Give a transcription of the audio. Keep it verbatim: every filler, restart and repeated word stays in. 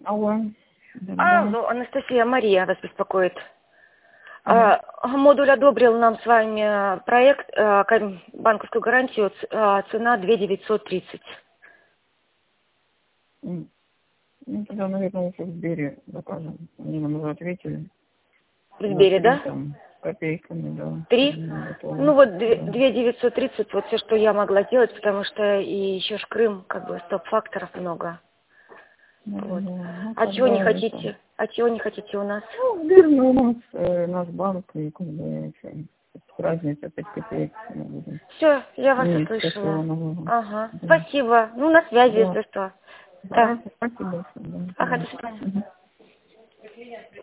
Алло. Алло, Анастасия, Мария вас беспокоит. Ага. А, Модуль одобрил нам с вами проект, а, кон- банковскую гарантию, ц- а, цена две тысячи девятьсот тридцать. М. Ну, тогда, наверное, лучше в Сбере закажем. Они нам уже ответили. В На Сбере, три да? там с копейками, да. Три? Ну, готово. Ну вот две Да. тысячи девятьсот тридцать, вот все, что я могла делать, потому что и еще ж Крым, как бы стоп-факторов много. Ну, Вот. ну, А чего не тогда это... хотите? А чего не хотите у нас? Ну, Сбер у нас э, наш банк, и как бы еще разница пять копеек мы будем Все, я вас иметь со своего услышала. налога. Ага, Да. спасибо. Ну, на связи, Да. если что. Да. Да, спасибо большое. Да, Ага, да. до свидания. Мгм.